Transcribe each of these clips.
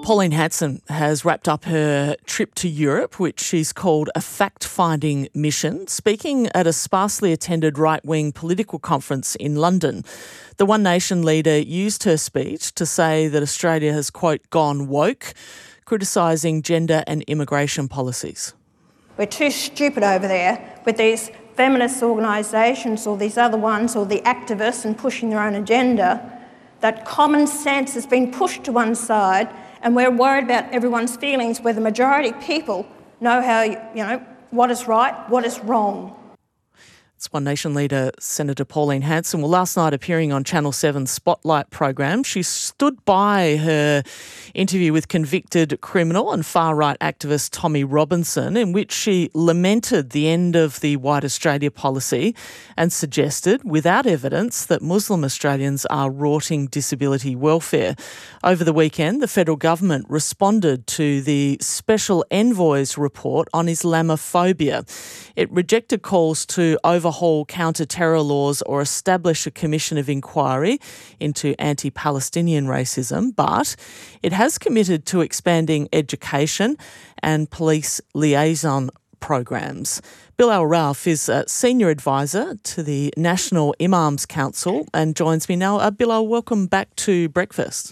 Pauline Hanson has wrapped up her trip to Europe, which she's called a fact-finding mission, speaking at a sparsely attended right-wing political conference in London. The One Nation leader used her speech to say that Australia has, quote, gone woke, criticising gender and immigration policies. We're too stupid over there with these feminist organisations or these other ones or the activists and pushing their own agenda, that common sense has been pushed to one side and we're worried about everyone's feelings where the majority of people know how, what is right, what is wrong. It's One Nation leader Senator Pauline Hanson. Well, last night appearing on Channel 7's Spotlight program, she stood by her interview with convicted criminal and far-right activist Tommy Robinson, in which she lamented the end of the White Australia policy and suggested, without evidence, that Muslim Australians are rorting disability welfare. Over the weekend, the federal government responded to the Special Envoy's report on Islamophobia. It rejected calls to overhaul counter-terror laws or establish a commission of inquiry into anti-Palestinian racism, but it has committed to expanding education and police liaison programs. Bilal Ralph is a senior advisor to the National Imams Council and joins me now. Bilal, welcome back to Breakfast.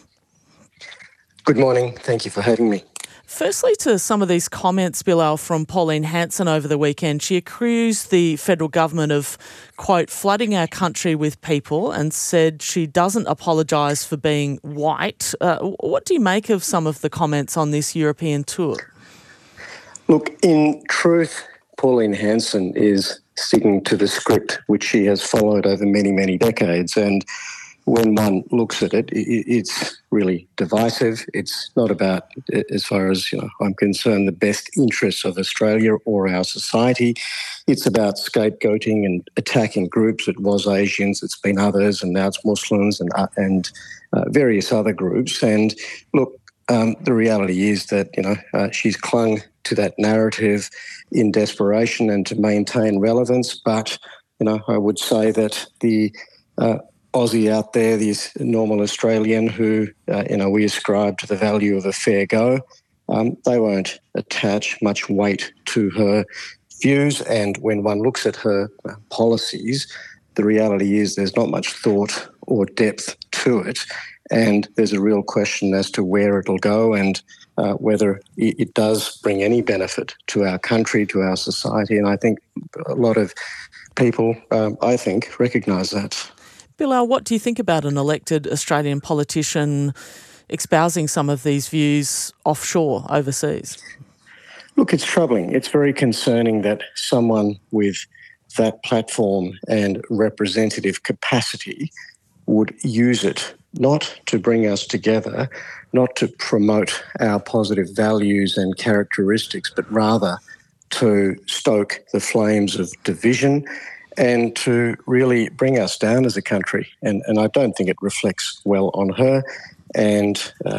Good morning. Thank you for having me. Firstly, to some of these comments, Bilal, from Pauline Hanson over the weekend, she accused the federal government of, quote, flooding our country with people and said she doesn't apologise for being white. What do you make of some of the comments on this European tour? Look, in truth, Pauline Hanson is sticking to the script which she has followed over many, many decades, and when one looks at it, it's really divisive. It's not about, as far as I'm concerned, the best interests of Australia or our society. It's about scapegoating and attacking groups. It was Asians, it's been others, and now it's Muslims and various other groups. And look, the reality is that she's clung to that narrative in desperation and to maintain relevance. But I would say that the Aussie out there, this normal Australian who, we ascribe to the value of a fair go, they won't attach much weight to her views. And when one looks at her policies, the reality is there's not much thought or depth to it. And there's a real question as to where it'll go and whether it does bring any benefit to our country, to our society. And I think a lot of people, recognise that. Bilal, what do you think about an elected Australian politician espousing some of these views offshore, overseas? Look, it's troubling. It's very concerning that someone with that platform and representative capacity would use it not to bring us together, not to promote our positive values and characteristics, but rather to stoke the flames of division and to really bring us down as a country. And I don't think it reflects well on her. And,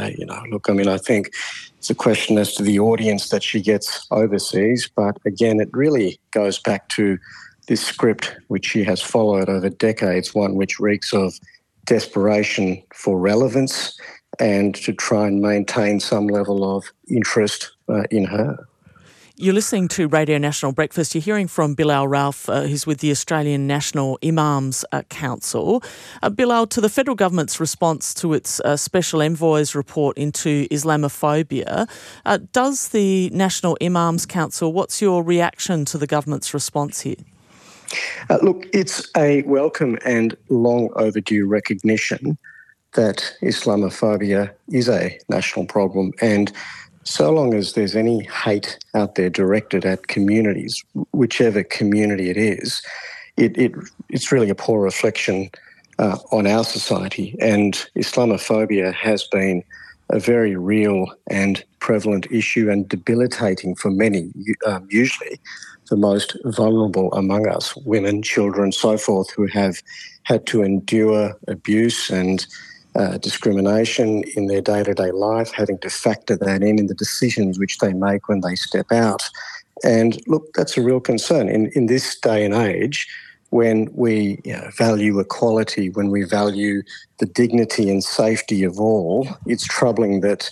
I think it's a question as to the audience that she gets overseas. But again, it really goes back to this script which she has followed over decades, one which reeks of desperation for relevance and to try and maintain some level of interest in her. You're listening to Radio National Breakfast. You're hearing from Bilal Ralph, who's with the Australian National Imams Council. Bilal, to the federal government's response to its Special Envoy's report into Islamophobia, does the National Imams Council, what's your reaction to the government's response here? Look, it's a welcome and long overdue recognition that Islamophobia is a national problem, and so long as there's any hate out there directed at communities, whichever community it is, it's really a poor reflection on our society. And Islamophobia has been a very real and prevalent issue and debilitating for many, usually the most vulnerable among us, women, children, so forth, who have had to endure abuse and discrimination in their day-to-day life, having to factor that in the decisions which they make when they step out. And look, that's a real concern. In this day and age, when we value equality, when we value the dignity and safety of all, it's troubling that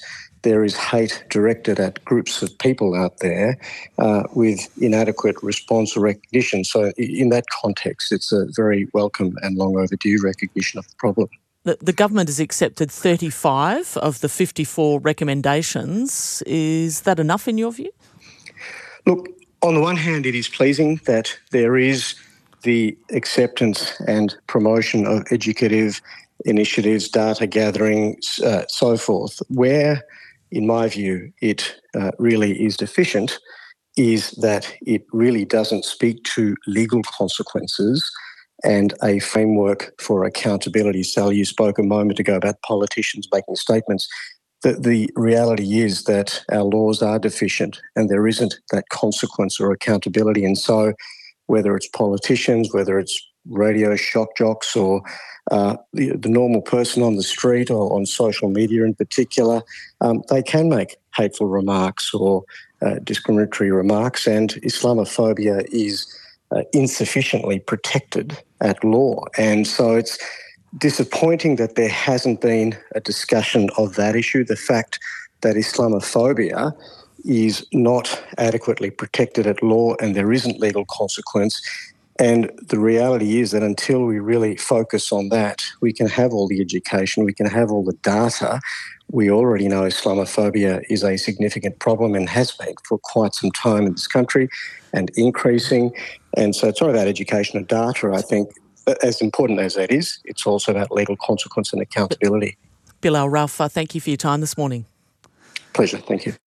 there is hate directed at groups of people out there with inadequate response or recognition. So in that context, it's a very welcome and long overdue recognition of the problem. The government has accepted 35 of the 54 recommendations. Is that enough in your view? Look, on the one hand, it is pleasing that there is the acceptance and promotion of educative initiatives, data gathering, so forth. Where, in my view, it really is deficient is that it really doesn't speak to legal consequences and a framework for accountability. Sal, you spoke a moment ago about politicians making statements. The reality is that our laws are deficient and there isn't that consequence or accountability. And so whether it's politicians, whether it's radio shock jocks or the normal person on the street or on social media in particular, they can make hateful remarks or discriminatory remarks, and Islamophobia is insufficiently protected at law. And so it's disappointing that there hasn't been a discussion of that issue, the fact that Islamophobia is not adequately protected at law and there isn't legal consequence. And the reality is that until we really focus on that, we can have all the education, we can have all the data. We already know Islamophobia is a significant problem and has been for quite some time in this country and increasing. And so it's not about education and data, I think. As important as that is, it's also about legal consequence and accountability. Bilal Raufa, thank you for your time this morning. Pleasure, thank you.